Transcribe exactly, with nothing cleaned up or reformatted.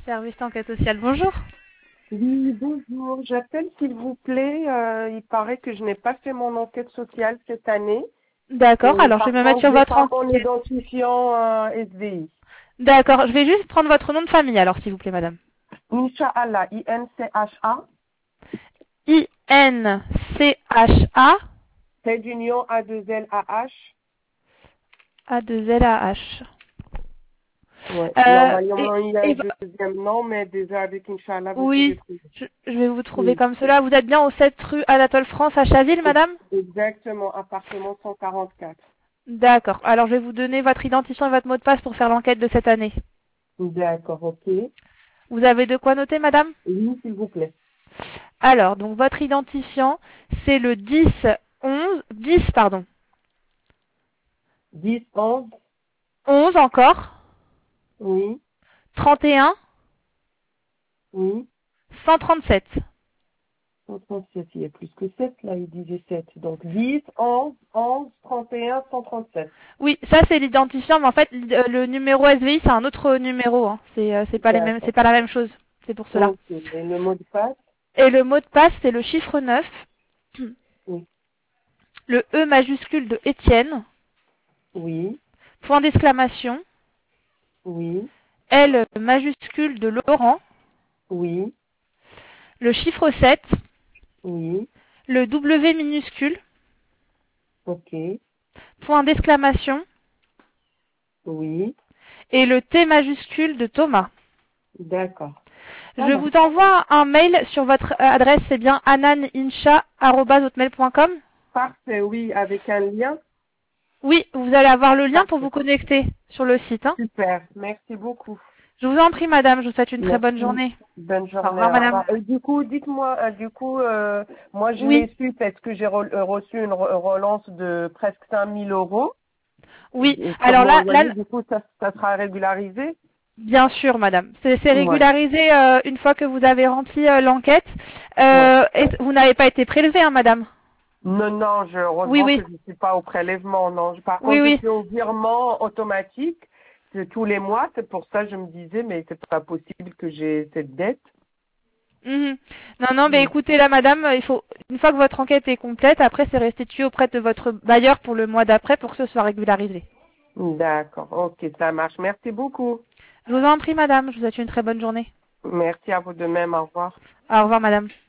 Service d'enquête sociale, bonjour. Oui, bonjour. J'appelle s'il vous plaît. Euh, il paraît que je n'ai pas fait mon enquête sociale cette année. D'accord, Et alors je vais par me mettre contre, sur j'ai votre pas mon enquête. identifiant euh, S V I. D'accord, je vais juste prendre votre nom de famille alors, s'il vous plaît, madame. Inch'Allah, I N C H A. I N C H A Trait d'union A deux L A H. A deux L A H. Ouais. Euh, et, Normalement, il y a un et- deuxième nom, mais déjà avec Inch'Allah, vous pouvez oui, trouver. je, je vais vous trouver Oui. comme cela. Vous êtes bien au sept rue Anatole France à Chaville, madame? Exactement, appartement cent quarante-quatre. D'accord, alors je vais vous donner votre identifiant et votre mot de passe pour faire l'enquête de cette année. D'accord, ok. Vous avez de quoi noter, madame? Oui, s'il vous plaît. Alors, donc votre identifiant, c'est le dix onze, dix pardon, dix, onze. onze encore, Oui, trente et un, oui. cent trente-sept. cent trente-sept, il y a plus que sept, là, il disait sept. Donc dix, onze, onze, trente et un, cent trente-sept. Oui, ça c'est l'identifiant, mais en fait le le numéro S V I c'est un autre numéro. Hein. C'est euh, c'est pas les mêmes, D'accord. c'est pas la même chose. C'est pour cela. Ok. Et le mot de passe? Et le mot de passe c'est le chiffre neuf, Oui. le E majuscule de Étienne, Oui. point d'exclamation, Oui. L majuscule de Laurent, Oui. le chiffre sept, Oui. le W minuscule, Ok. point d'exclamation Oui. et le T majuscule de Thomas. D'accord. Ça Je marche. vous envoie un mail sur votre adresse, c'est bien ananincha arobase hotmail point com. Parfait, oui, avec un lien. Oui, vous allez avoir le lien pour Parfait. vous connecter sur le site. Hein. Super. Merci beaucoup. Je vous en prie, madame, je vous souhaite une très bonne Merci. journée. Bonne Au journée. revoir, Au madame. revoir. Et du coup, dites-moi, euh, du coup, euh, moi je Oui, l'ai su parce que j'ai re- euh, reçu une re- relance de presque cinq mille euros. oui. Et Alors comment, là, vous là, voyez, du coup, ça, ça sera régularisé? bien sûr, madame. C'est c'est Ouais. régularisé euh, une fois que vous avez rempli euh, l'enquête. Ouais. Euh, et vous n'avez pas été prélevé, hein, madame. Non, non, je, Oui, heureusement oui. que je ne suis pas au prélèvement, non. Je- Par Oui, contre, je oui. suis au virement automatique de tous les mois. C'est pour ça que je me disais, mais c'est pas possible que j'ai cette dette. Mhm. Non, non, mais Mm. écoutez, là, madame, il faut une fois que votre enquête est complète, après, c'est restitué auprès de votre bailleur pour le mois d'après pour que ce soit régularisé. D'accord. Ok, ça marche. Merci beaucoup. Je vous en prie, madame. Je vous souhaite une très bonne journée. Merci à vous de même. Au revoir. Au revoir, madame.